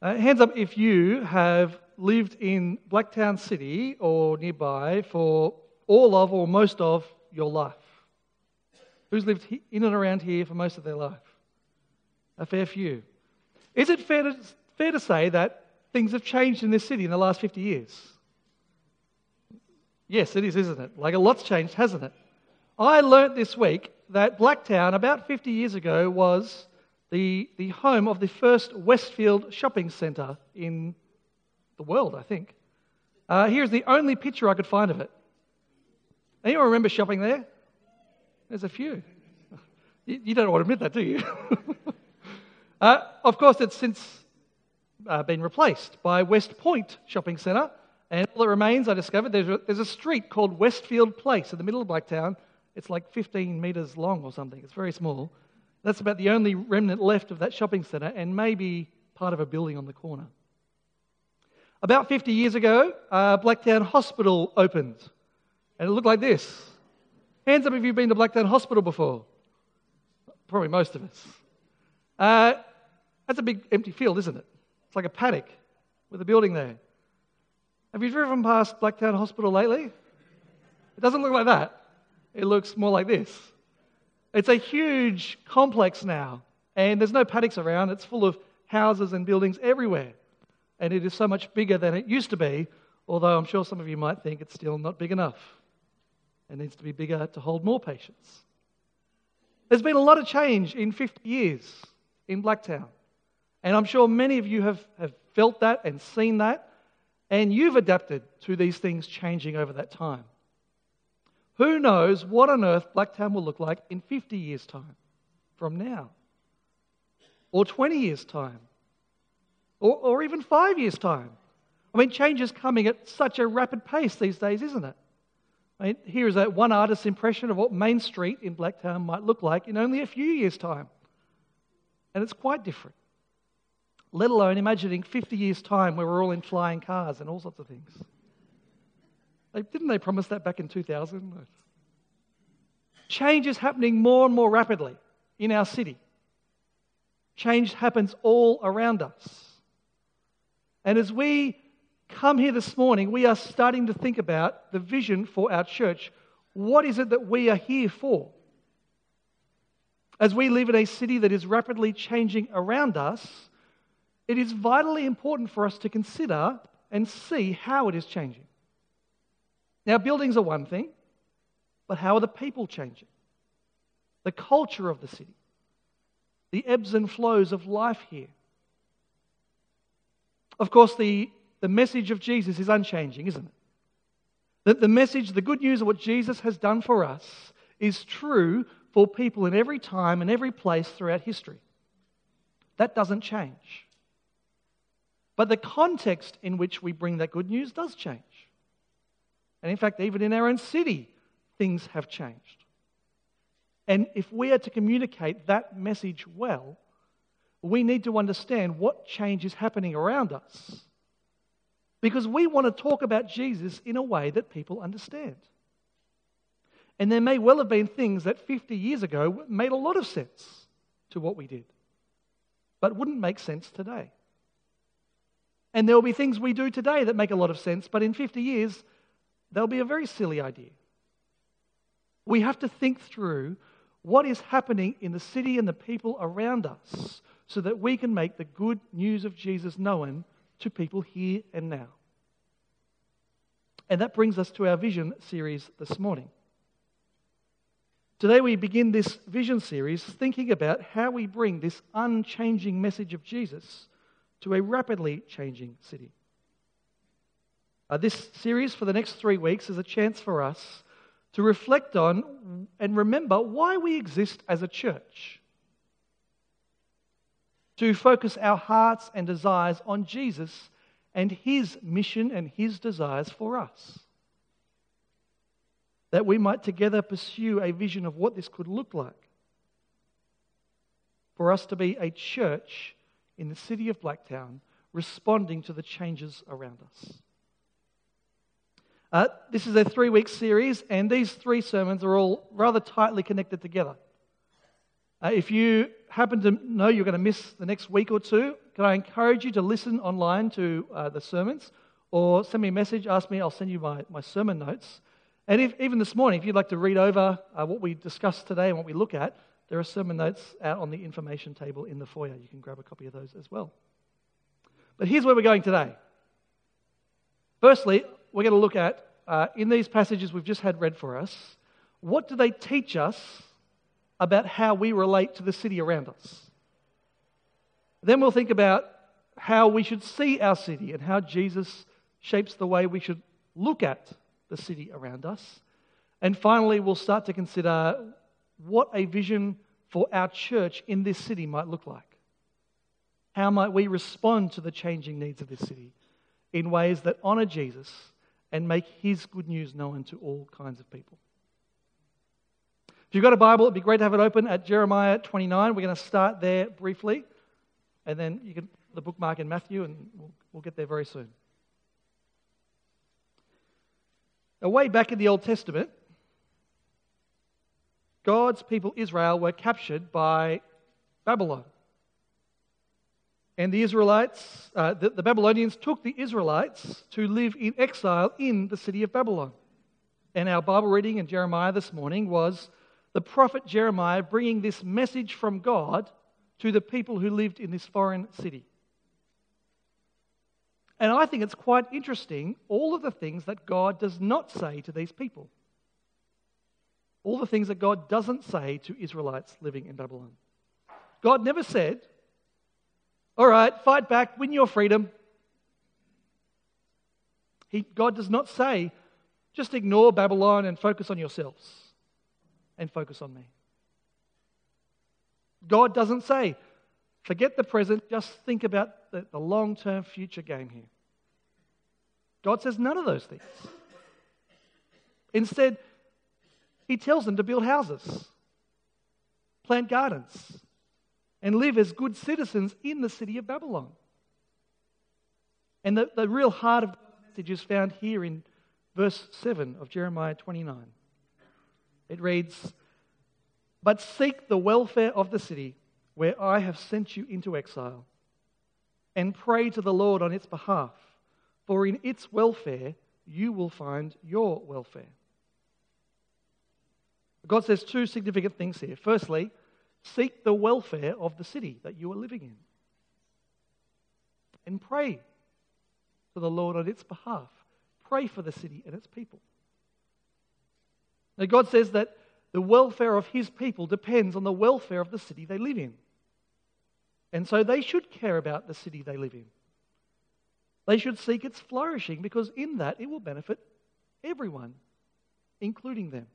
Hands up if you have lived in Blacktown City or nearby for all of or most of your life. Who's lived in and around here for most of their life? A fair few. Is it fair to say that things have changed in this city in the last 50 years? Yes, it is, isn't it? Like a lot's changed, hasn't it? I learnt this week that Blacktown, about 50 years ago, was the home of the first Westfield shopping centre in the world, I think. Here's the only picture I could find of it. Anyone remember shopping there? There's a few. You don't want to admit that, do you? Of course, it's since been replaced by West Point Shopping Centre, and all that remains, I discovered, there's a street called Westfield Place in the middle of Blacktown. It's like 15 metres long or something. It's very small. That's about the only remnant left of that shopping centre, and maybe part of a building on the corner. About 50 years ago, Blacktown Hospital opened, and it looked like this. Hands up if you've been to Blacktown Hospital before. Probably most of us. That's a big empty field, isn't it? It's like a paddock with a building there. Have you driven past Blacktown Hospital lately? It doesn't look like that. It looks more like this. It's a huge complex now, and there's no paddocks around. It's full of houses and buildings everywhere, and it is so much bigger than it used to be, although I'm sure some of you might think it's still not big enough. It needs to be bigger to hold more patients. There's been a lot of change in 50 years in Blacktown, and I'm sure many of you have felt that and seen that, and you've adapted to these things changing over that time. Who knows what on earth Blacktown will look like in 50 years' time from now? Or 20 years' time? Or even 5 years' time? I mean, change is coming at such a rapid pace these days, isn't it? I mean, here is one artist's impression of what Main Street in Blacktown might look like in only a few years' time. And it's quite different. Let alone imagining 50 years' time where we're all in flying cars and all sorts of things. Didn't they promise that back in 2000? Change is happening more and more rapidly in our city. Change happens all around us. And as we come here this morning, we are starting to think about the vision for our church. What is it that we are here for? As we live in a city that is rapidly changing around us, it is vitally important for us to consider and see how it is changing. Now, buildings are one thing, but how are the people changing? The culture of the city, the ebbs and flows of life here. Of course, the message of Jesus is unchanging, isn't it? That the message, the good news of what Jesus has done for us is true for people in every time and every place throughout history. That doesn't change. But the context in which we bring that good news does change. And in fact, even in our own city, things have changed. And if we are to communicate that message well, we need to understand what change is happening around us. Because we want to talk about Jesus in a way that people understand. And there may well have been things that 50 years ago made a lot of sense to what we did, but wouldn't make sense today. And there will be things we do today that make a lot of sense, but in 50 years, they'll be a very silly idea. We have to think through what is happening in the city and the people around us so that we can make the good news of Jesus known to people here and now. And that brings us to our vision series this morning. Today we begin this vision series thinking about how we bring this unchanging message of Jesus to a rapidly changing city. This series for the next 3 weeks is a chance for us to reflect on and remember why we exist as a church. To focus our hearts and desires on Jesus and His mission and His desires for us. That we might together pursue a vision of what this could look like. For us to be a church in the city of Blacktown responding to the changes around us. This is a 3-week series, and these 3 sermons are all rather tightly connected together. If you happen to know you're going to miss the next week or two, can I encourage you to listen online to the sermons, or send me a message, ask me, I'll send you my sermon notes. And even this morning, if you'd like to read over what we discussed today and what we look at, there are sermon notes out on the information table in the foyer. You can grab a copy of those as well. But here's where we're going today. Firstly, we're going to look at, in these passages we've just had read for us, what do they teach us about how we relate to the city around us? Then we'll think about how we should see our city and how Jesus shapes the way we should look at the city around us. And finally, we'll start to consider what a vision for our church in this city might look like. How might we respond to the changing needs of this city in ways that honour Jesus and make his good news known to all kinds of people? If you've got a Bible, it'd be great to have it open at Jeremiah 29. We're going to start there briefly, and then you can put the bookmark in Matthew, and we'll get there very soon. Now, way back in the Old Testament, God's people Israel were captured by Babylon. And the Israelites, the Babylonians took the Israelites to live in exile in the city of Babylon. And our Bible reading in Jeremiah this morning was the prophet Jeremiah bringing this message from God to the people who lived in this foreign city. And I think it's quite interesting, all of the things that God does not say to these people. All the things that God doesn't say to Israelites living in Babylon. God never said, all right, fight back, win your freedom. God does not say, just ignore Babylon and focus on yourselves and focus on me. God doesn't say, forget the present, just think about the long-term future game here. God says none of those things. Instead, he tells them to build houses, plant gardens, and live as good citizens in the city of Babylon. And the real heart of the message is found here in verse 7 of Jeremiah 29. It reads, "But seek the welfare of the city where I have sent you into exile, and pray to the Lord on its behalf, for in its welfare you will find your welfare." God says two significant things here. Firstly, seek the welfare of the city that you are living in. And pray to the Lord on its behalf. Pray for the city and its people. Now, God says that the welfare of his people depends on the welfare of the city they live in. And so they should care about the city they live in. They should seek its flourishing, because in that it will benefit everyone, including them.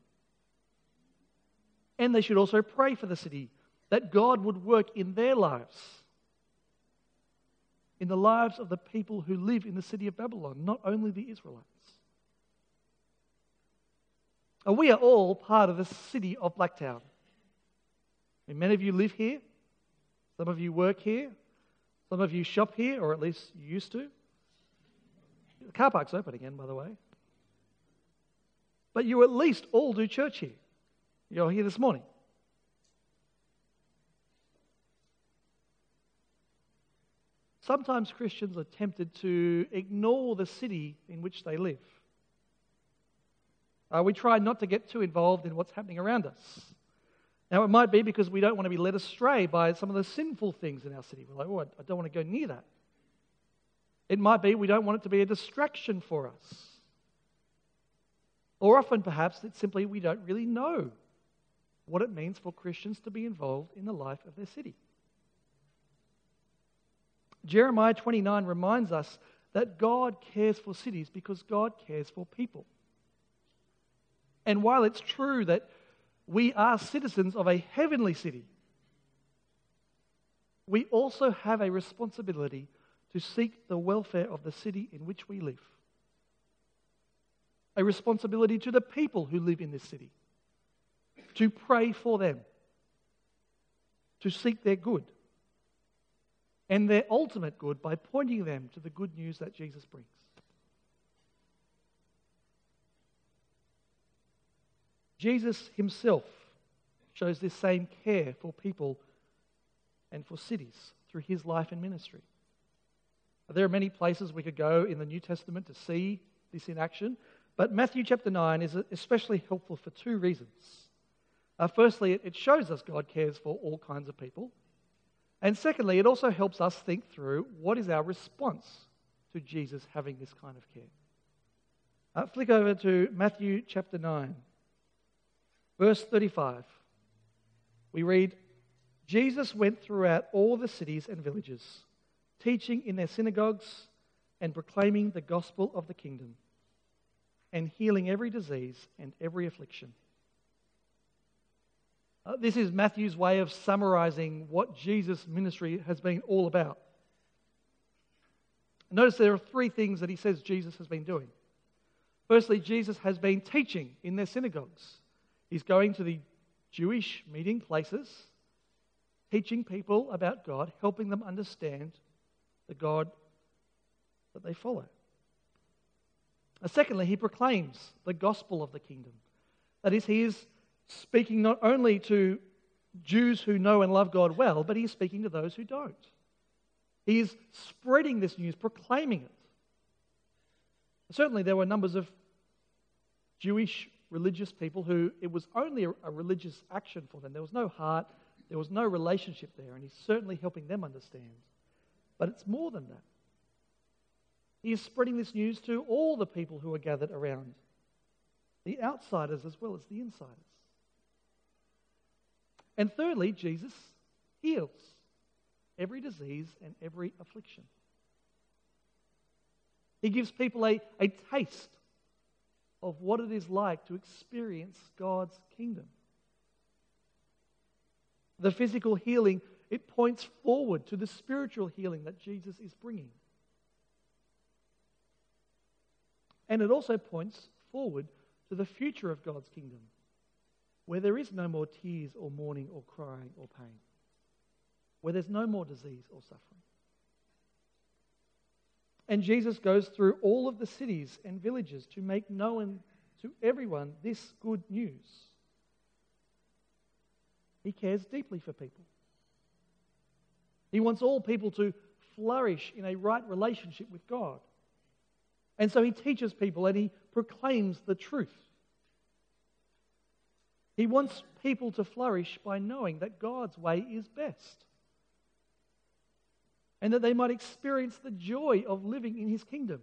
And they should also pray for the city, that God would work in their lives, in the lives of the people who live in the city of Babylon, not only the Israelites. And we are all part of the city of Blacktown. And many of you live here, some of you work here, some of you shop here, or at least you used to. The car park's open again, by the way. But you at least all do church here. You're here this morning. Sometimes Christians are tempted to ignore the city in which they live. We try not to get too involved in what's happening around us. Now, it might be because we don't want to be led astray by some of the sinful things in our city. We're like, oh, I don't want to go near that. It might be we don't want it to be a distraction for us. Or often, perhaps, it's simply we don't really know what it means for Christians to be involved in the life of their city. Jeremiah 29 reminds us that God cares for cities because God cares for people. And while it's true that we are citizens of a heavenly city, we also have a responsibility to seek the welfare of the city in which we live. A responsibility to the people who live in this city, to pray for them, to seek their good, and their ultimate good by pointing them to the good news that Jesus brings. Jesus himself shows this same care for people and for cities through his life and ministry. There are many places we could go in the New Testament to see this in action, but Matthew chapter 9 is especially helpful for two reasons. Firstly, it shows us God cares for all kinds of people. And secondly, it also helps us think through what is our response to Jesus having this kind of care. Flick over to Matthew chapter 9, verse 35. We read, Jesus went throughout all the cities and villages, teaching in their synagogues and proclaiming the gospel of the kingdom, and healing every disease and every affliction. This is Matthew's way of summarizing what Jesus' ministry has been all about. Notice there are three things that he says Jesus has been doing. Firstly, Jesus has been teaching in their synagogues. He's going to the Jewish meeting places, teaching people about God, helping them understand the God that they follow. Secondly, he proclaims the gospel of the kingdom. That is, he is speaking not only to Jews who know and love God well, but he is speaking to those who don't. He is spreading this news, proclaiming it. Certainly there were numbers of Jewish religious people who it was only a religious action for them. There was no heart, there was no relationship there, and he's certainly helping them understand. But it's more than that. He is spreading this news to all the people who are gathered around, the outsiders as well as the insiders. And thirdly, Jesus heals every disease and every affliction. He gives people a taste of what it is like to experience God's kingdom. The physical healing, it points forward to the spiritual healing that Jesus is bringing. And it also points forward to the future of God's kingdom, where there is no more tears or mourning or crying or pain, where there's no more disease or suffering. And Jesus goes through all of the cities and villages to make known to everyone this good news. He cares deeply for people. He wants all people to flourish in a right relationship with God. And so he teaches people and he proclaims the truth. He wants people to flourish by knowing that God's way is best, and that they might experience the joy of living in his kingdom,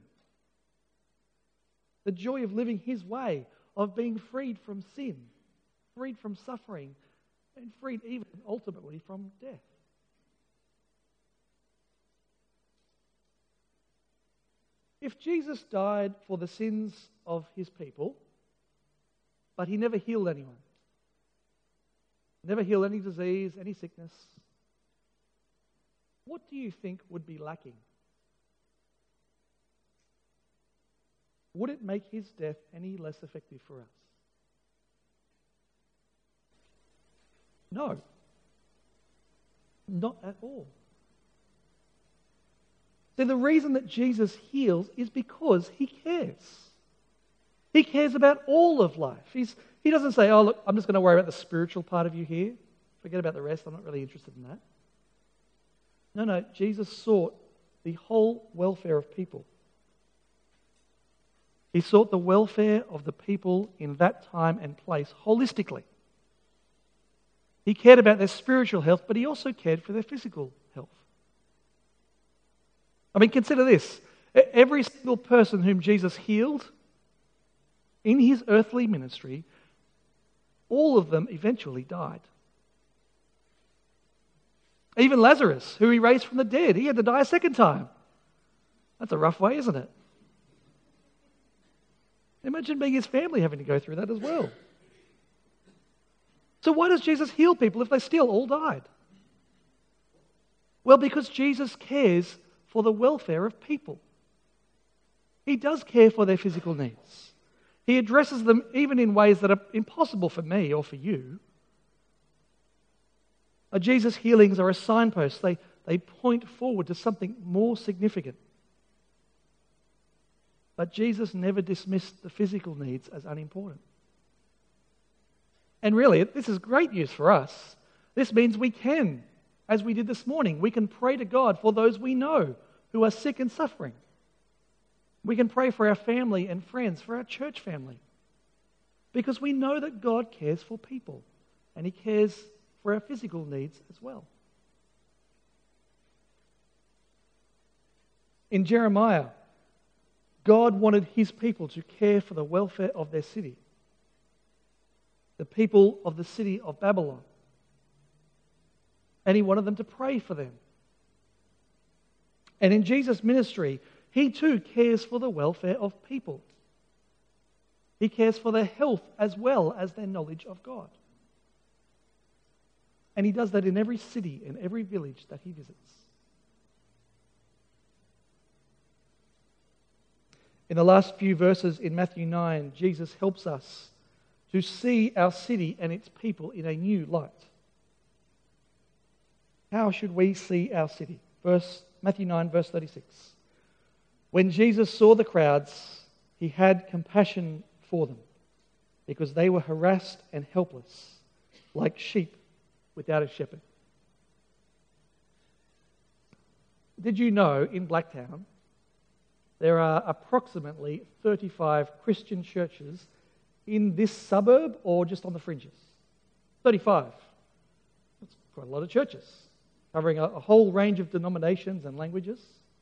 the joy of living his way, of being freed from sin, freed from suffering, and freed even ultimately from death. If Jesus died for the sins of his people, but he never healed anyone, never healed any disease, any sickness, what do you think would be lacking? Would it make his death any less effective for us? No. Not at all. So the reason that Jesus heals is because he cares. He cares about all of life. He doesn't say, oh, look, I'm just going to worry about the spiritual part of you here. Forget about the rest. I'm not really interested in that. No, Jesus sought the whole welfare of people. He sought the welfare of the people in that time and place holistically. He cared about their spiritual health, but he also cared for their physical health. I mean, consider this. Every single person whom Jesus healed in his earthly ministry, all of them eventually died. Even Lazarus, who he raised from the dead, he had to die a second time. That's a rough way, isn't it? Imagine being his family having to go through that as well. So why does Jesus heal people if they still all died? Well, because Jesus cares for the welfare of people. He does care for their physical needs. He addresses them even in ways that are impossible for me or for you. Jesus' healings are a signpost. They point forward to something more significant. But Jesus never dismissed the physical needs as unimportant. And really, this is great news for us. This means we can, as we did this morning, we can pray to God for those we know who are sick and suffering. We can pray for our family and friends, for our church family, because we know that God cares for people and He cares for our physical needs as well. In Jeremiah, God wanted His people to care for the welfare of their city, the people of the city of Babylon. And He wanted them to pray for them. And in Jesus' ministry, He too cares for the welfare of people. He cares for their health as well as their knowledge of God. And He does that in every city and every village that He visits. In the last few verses in Matthew 9, Jesus helps us to see our city and its people in a new light. How should we see our city? Matthew 9, verse 36. When Jesus saw the crowds, He had compassion for them, because they were harassed and helpless, like sheep without a shepherd. Did you know in Blacktown there are approximately 35 Christian churches in this suburb or just on the fringes? 35. That's quite a lot of churches, covering a whole range of denominations and languages.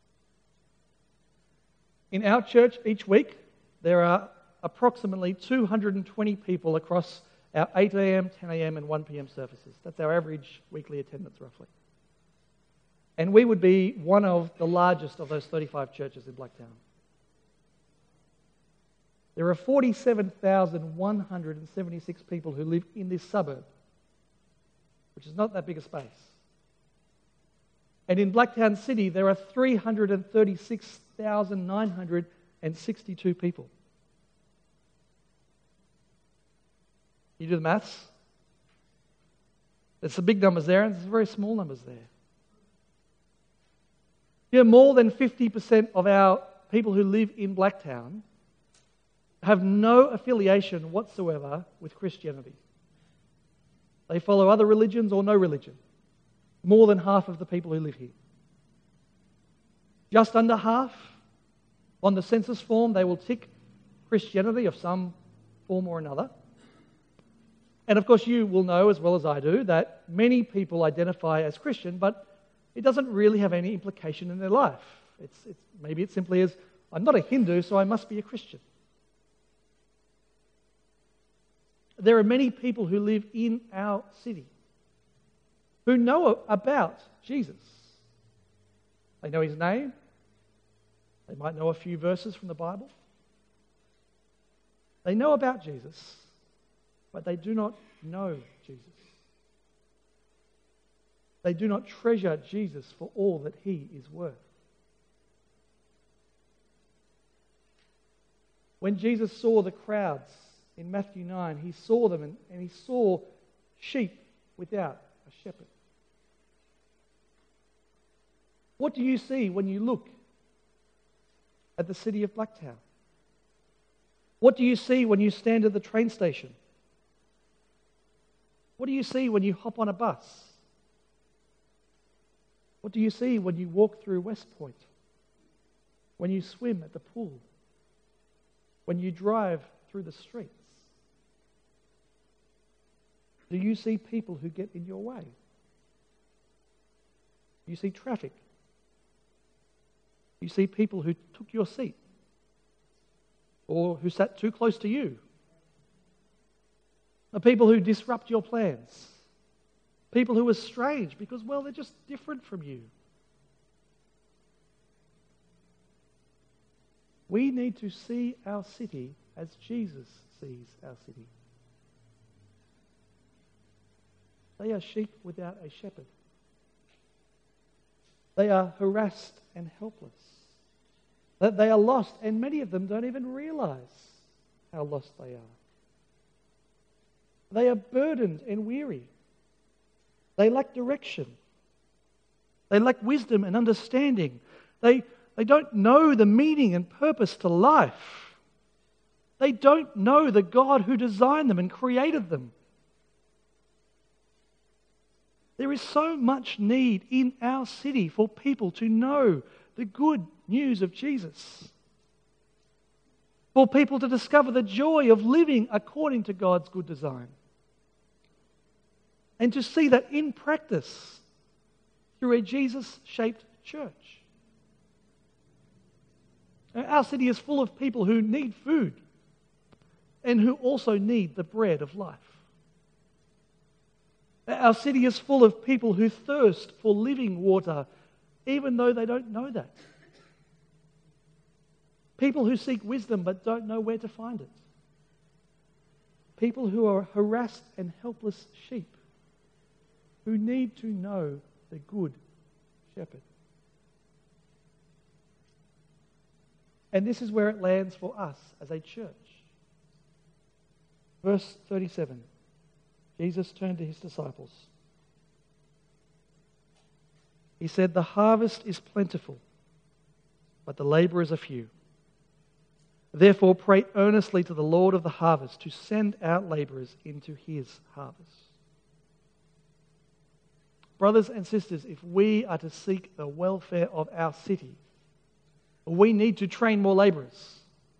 In our church each week, there are approximately 220 people across our 8 a.m., 10 a.m. and 1 p.m. services. That's our average weekly attendance, roughly. And we would be one of the largest of those 35 churches in Blacktown. There are 47,176 people who live in this suburb, which is not that big a space. And in Blacktown City, there are 336,962 people. You do the maths? There's some big numbers there, and there's some very small numbers there. Yeah, more than 50% of our people who live in Blacktown have no affiliation whatsoever with Christianity. They follow other religions or no religion. More than half of the people who live here. Just under half, on the census form, they will tick Christianity of some form or another. And of course, you will know as well as I do that many people identify as Christian, but it doesn't really have any implication in their life. Maybe it's simply as, I'm not a Hindu, so I must be a Christian. There are many people who live in our city who know about Jesus. They know His name. They might know a few verses from the Bible. They know about Jesus, but they do not know Jesus. They do not treasure Jesus for all that He is worth. When Jesus saw the crowds in Matthew 9, He saw them and He saw sheep without a shepherd. What do you see when you look at the city of Blacktown? What do you see when you stand at the train station? What do you see when you hop on a bus? What do you see when you walk through West Point? When you swim at the pool? When you drive through the streets? Do you see people who get in your way? Do you see traffic? Do you see people who took your seat? Or who sat too close to you? The people who disrupt your plans? People who are strange because, well, they're just different from you. We need to see our city as Jesus sees our city. They are sheep without a shepherd. They are harassed and helpless. That they are lost, and many of them don't even realize how lost they are. They are burdened and weary. They lack direction. They lack wisdom and understanding. They don't know the meaning and purpose to life. They don't know the God who designed them and created them. There is so much need in our city for people to know the good news of Jesus. For people to discover the joy of living according to God's good design. And to see that in practice through a Jesus-shaped church. Our city is full of people who need food and who also need the bread of life. Our city is full of people who thirst for living water, even though they don't know that. People who seek wisdom but don't know where to find it. People who are harassed and helpless sheep who need to know the good shepherd. And this is where it lands for us as a church. Verse 37, Jesus turned to his disciples. He said, "The harvest is plentiful, but the laborers are few. Therefore pray earnestly to the Lord of the harvest to send out laborers into his harvest." Brothers and sisters, if we are to seek the welfare of our city, we need to train more laborers.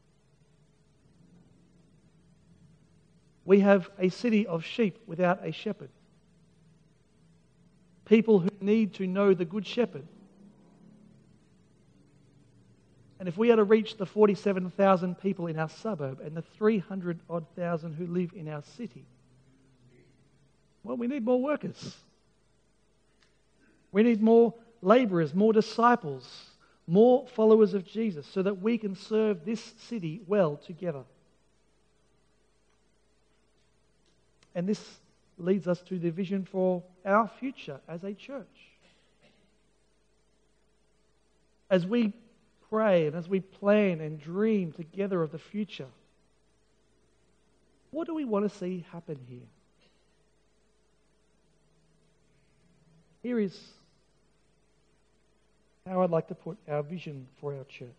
We have a city of sheep without a shepherd. People who need to know the good shepherd. And if we are to reach the 47,000 people in our suburb and the 300-odd thousand who live in our city, well, we need more workers. We need more laborers, more disciples, more followers of Jesus so that we can serve this city well together. And this leads us to the vision for our future as a church. As we pray and as we plan and dream together of the future, what do we want to see happen here? Here is how I'd like to put our vision for our church.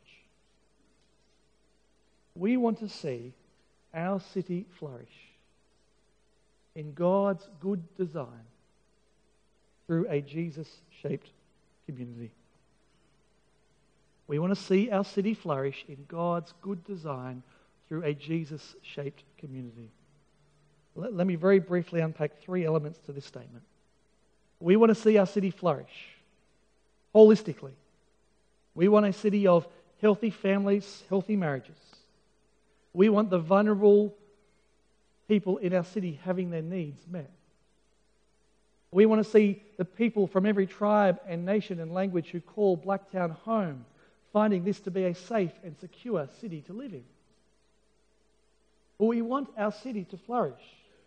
We want to see our city flourish in God's good design through a Jesus-shaped community. We want to see our city flourish in God's good design through a Jesus-shaped community. Let me very briefly unpack three elements to this statement. We want to see our city flourish holistically. We want a city of healthy families, healthy marriages. We want the vulnerable people in our city having their needs met. We want to see the people from every tribe and nation and language who call Blacktown home, finding this to be a safe and secure city to live in. But we want our city to flourish.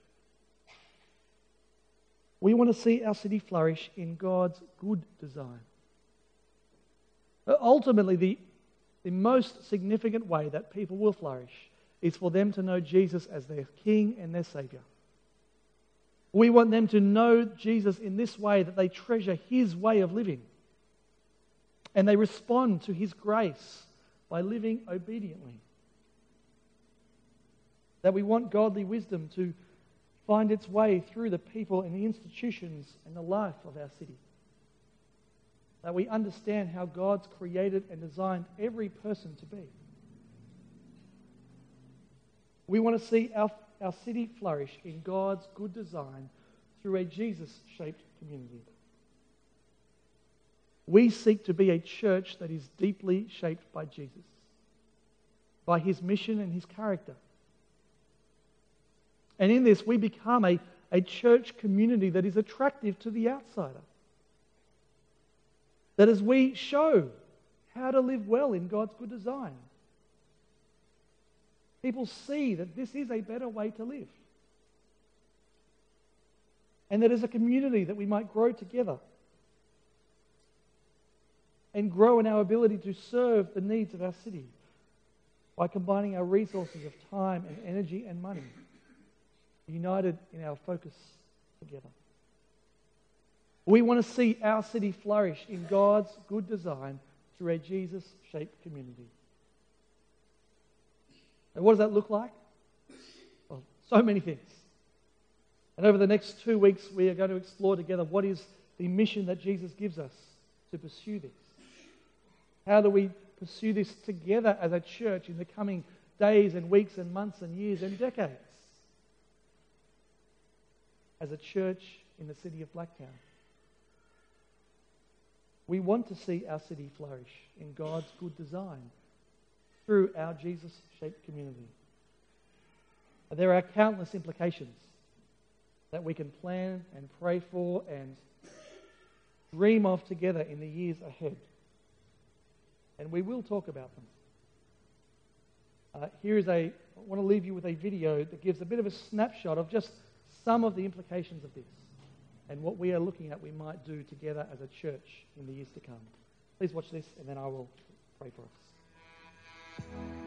We want to see our city flourish in God's good design. Ultimately, the most significant way that people will flourish is for them to know Jesus as their King and their Saviour. We want them to know Jesus in this way, that they treasure His way of living and they respond to His grace by living obediently. That we want godly wisdom to find its way through the people and the institutions and the life of our city. That we understand how God's created and designed every person to be. We want to see our city flourish in God's good design through a Jesus-shaped community. We seek to be a church that is deeply shaped by Jesus, by His mission and His character. And in this, we become a church community that is attractive to the outsider. That as we show how to live well in God's good design, people see that this is a better way to live. And that as a community that we might grow together and grow in our ability to serve the needs of our city by combining our resources of time and energy and money, united in our focus together. We want to see our city flourish in God's good design through a Jesus-shaped community. And what does that look like? Well, so many things. And over the next 2 weeks, we are going to explore together what is the mission that Jesus gives us to pursue this. How do we pursue this together as a church in the coming days and weeks and months and years and decades? As a church in the city of Blacktown, we want to see our city flourish in God's good design through our Jesus-shaped community. There are countless implications that we can plan and pray for and dream of together in the years ahead. And we will talk about them. I want to leave you with a video that gives a bit of a snapshot of just some of the implications of this and what we are looking at we might do together as a church in the years to come. Please watch this and then I will pray for us.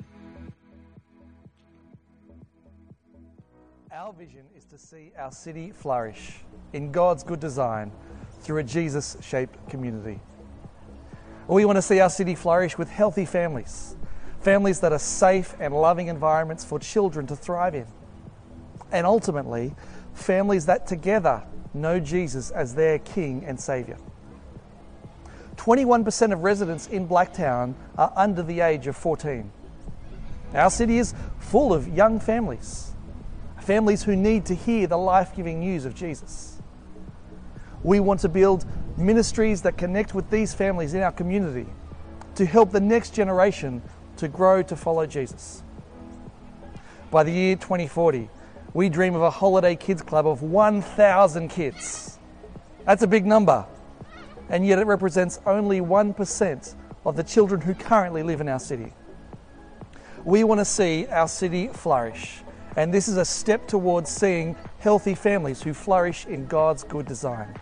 Our vision is to see our city flourish in God's good design through a Jesus-shaped community. We want to see our city flourish with healthy families, families that are safe and loving environments for children to thrive in, and ultimately, families that together know Jesus as their King and Saviour. 21% of residents in Blacktown are under the age of 14. Our city is full of young families, families who need to hear the life-giving news of Jesus. We want to build ministries that connect with these families in our community to help the next generation to grow to follow Jesus. By the year 2040, we dream of a holiday kids club of 1,000 kids. That's a big number, and yet it represents only 1% of the children who currently live in our city. We want to see our city flourish, and this is a step towards seeing healthy families who flourish in God's good design.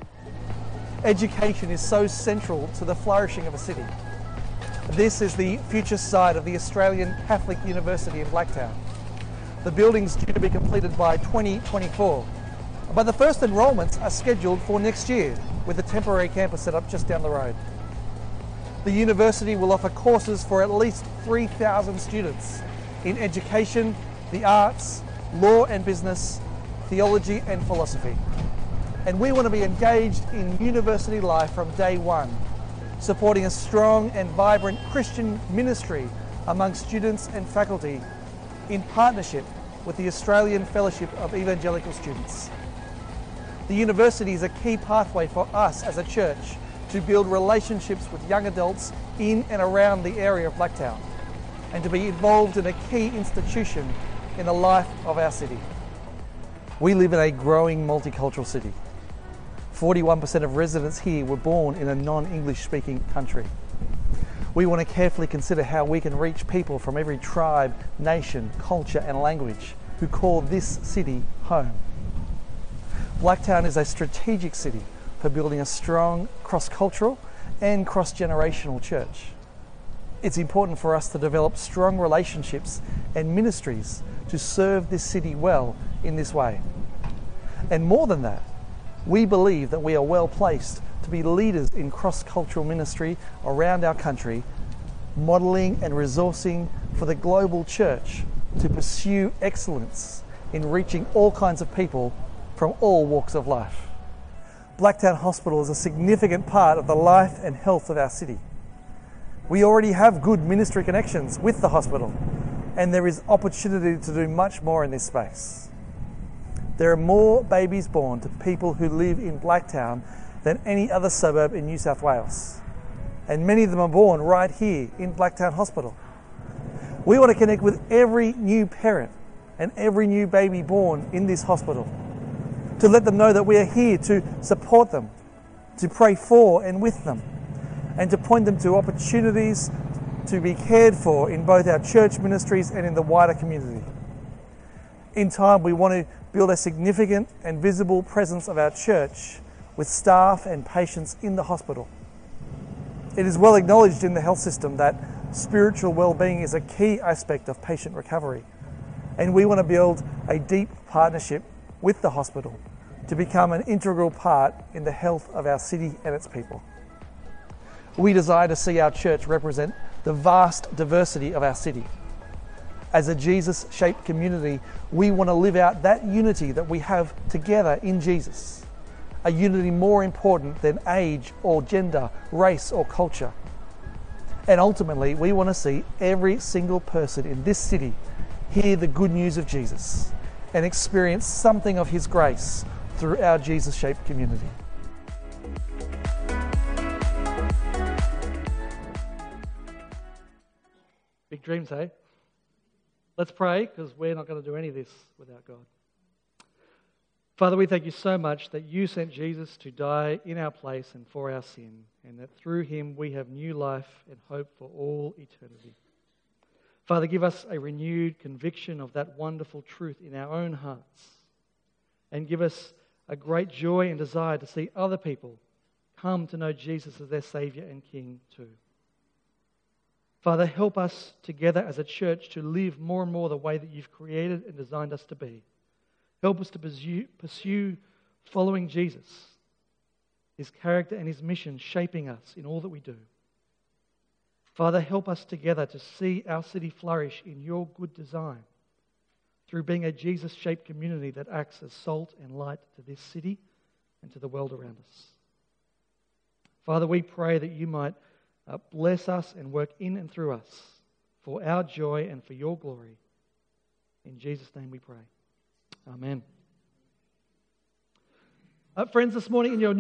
Education is so central to the flourishing of a city. This is the future site of the Australian Catholic University in Blacktown. The building's due to be completed by 2024, but the first enrolments are scheduled for next year, with a temporary campus set up just down the road. The university will offer courses for at least 3,000 students in education, the arts, law and business, theology and philosophy. And we want to be engaged in university life from day one, supporting a strong and vibrant Christian ministry among students and faculty in partnership with the Australian Fellowship of Evangelical Students. The university is a key pathway for us as a church to build relationships with young adults in and around the area of Blacktown and to be involved in a key institution in the life of our city. We live in a growing multicultural city. 41% of residents here were born in a non-English speaking country. We want to carefully consider how we can reach people from every tribe, nation, culture and language who call this city home. Blacktown is a strategic city for building a strong cross-cultural and cross-generational church. It's important for us to develop strong relationships and ministries to serve this city well in this way. And more than that, we believe that we are well placed to be leaders in cross-cultural ministry around our country, modelling and resourcing for the global church to pursue excellence in reaching all kinds of people from all walks of life. Blacktown Hospital is a significant part of the life and health of our city. We already have good ministry connections with the hospital, and there is opportunity to do much more in this space. There are more babies born to people who live in Blacktown than any other suburb in New South Wales. And many of them are born right here in Blacktown Hospital. We want to connect with every new parent and every new baby born in this hospital to let them know that we are here to support them, to pray for and with them, and to point them to opportunities to be cared for in both our church ministries and in the wider community. In time, we want to build a significant and visible presence of our church with staff and patients in the hospital. It is well acknowledged in the health system that spiritual well-being is a key aspect of patient recovery, and we want to build a deep partnership with the hospital to become an integral part in the health of our city and its people. We desire to see our church represent the vast diversity of our city. As a Jesus-shaped community, we want to live out that unity that we have together in Jesus, a unity more important than age or gender, race or culture. And ultimately, we want to see every single person in this city hear the good news of Jesus and experience something of his grace through our Jesus-shaped community. Big dreams, hey? Let's pray, because we're not going to do any of this without God. Father, we thank you so much that you sent Jesus to die in our place and for our sin, and that through him we have new life and hope for all eternity. Father, give us a renewed conviction of that wonderful truth in our own hearts, and give us a great joy and desire to see other people come to know Jesus as their Saviour and King too. Father, help us together as a church to live more and more the way that you've created and designed us to be. Help us to pursue following Jesus, his character and his mission shaping us in all that we do. Father, help us together to see our city flourish in your good design through being a Jesus-shaped community that acts as salt and light to this city and to the world around us. Father, we pray that you might bless us and work in and through us for our joy and for your glory. In Jesus' name we pray. Amen. Friends, this morning in your